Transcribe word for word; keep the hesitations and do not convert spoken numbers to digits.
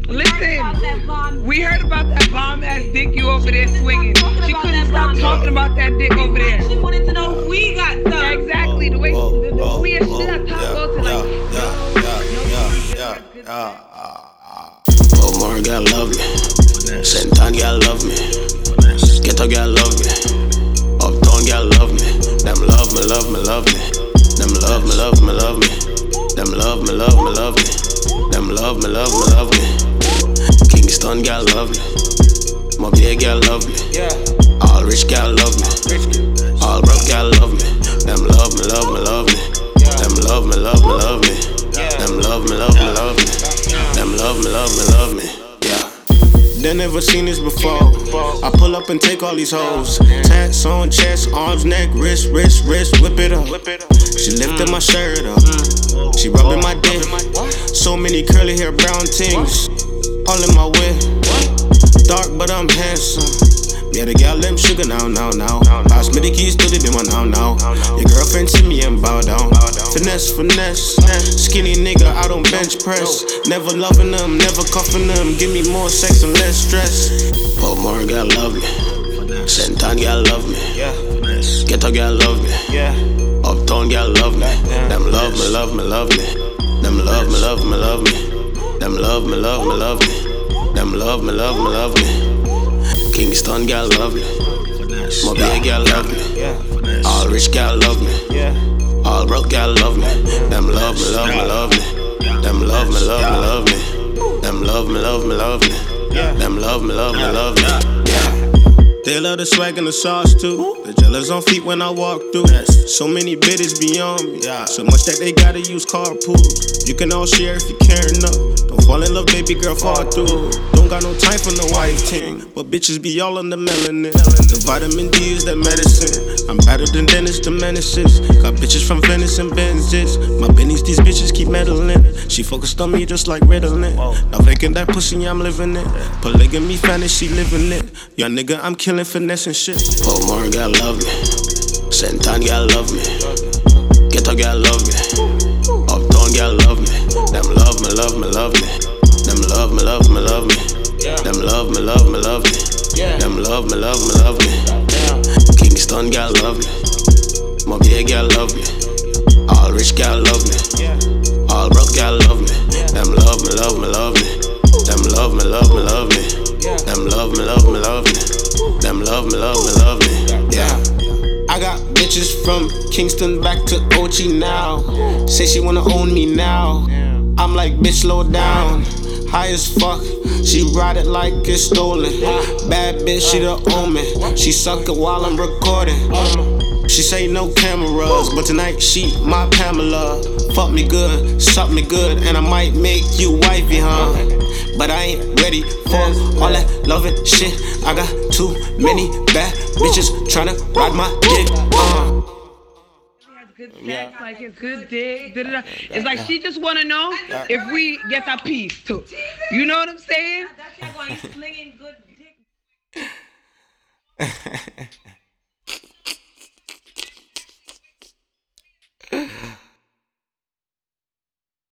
Listen, we heard about that bomb ass dick you over there swinging. She couldn't stop talking about that dick over there. She wanted to know if we got some. Yeah, exactly. The way the, the weird shit I talk about to like. Yeah, yeah, yeah, yeah, yeah. Omar gotta love me. Sentan gotta love me. Ghetto gotta love me. Uptown gotta love me. Them love me, love me, love me. Them love me, love me, love me. Them love me, love me, love me. Them love me, love me, love me. Kingston gal love me. Mobile gal love me. All rich gal love me. All broke gal love me. Them love me, love me, love me. Them love me, love me, love me. Them love me, love me, love me. Them love me, love me, love me. Yeah. They never seen this before. I pull up and take all these hoes. Tats on chest, arms, neck, wrist, wrist, wrist, whip it up. She lifted my shirt up. She rubbing my dick. So many curly hair, brown things all in my way. Dark but I'm handsome. Yeah, the gal them sugar now, now, now. Pass me the keys to the demon now, now. Your girlfriend see me and bow down. Finesse, finesse. Skinny nigga, I don't bench press. Never loving them, never cuffing them. Give me more sex and less stress. Omar gal love me. Sentan gal love me. Ghetto gal love me. Uptown gal love me. Them love me, love me, love me. Them love me, love me, love me. Them love me, love me, love me. Them love me, love me, love me. Kingston gal love me. Mobile gal love me. All rich gal love me. All broke gal love me. Them love me, love me, love me. Them love me, love me, love me. Them love me, love me, love me. Them love me, love me, love me. Yeah. They love the swag and the sauce too. The jealous on feet when I walk through. So many bitches beyond me. So much that they gotta use carpool. You can all share if you care enough. Don't fall in love, baby girl, fall through. Don't got no time for no wife ting. But bitches be all on the melanin. The vitamin D is that medicine. I'm better than Dennis the Menaces. Got bitches from Venice and Benzes. My bennies, these bitches keep meddling. She focused on me just like Ritalin. Now faking that pussy, I'm living it. Polygamy fantasy, living it. Young nigga, I'm killing finesse and shit. Omar gal love me. Sentan gal love me. Ghetto gal love me. Uptown gal love me. Them love me, love me, love me. Them love me, love me, love me. Them love me, love me, love me. Them love me, love me, love me. Kingston gal love me. Mobile gal love me. All rich gal love me. All broke gal love me. Them love me, love me, love me. Them love me, love me, love me. Them love me, love me, love me. Them love me, love me, love me. Yeah. I got bitches from Kingston back to O G now. Say she wanna own me now. I'm like, bitch, slow down. High as fuck, she ride it like it's stolen. Bad bitch, she the omen. She suck it while I'm recording. She say no cameras, but tonight she my Pamela. Fuck me good, suck me good, and I might make you wifey, huh? But I ain't ready for all that loving shit. I got too many bad bitches tryna ride my dick, uh. Good sex, like it's good dick. Da, da, da. It's like she just wanna know if we get a piece too. You know what I'm saying? That's why he's slinging good dick.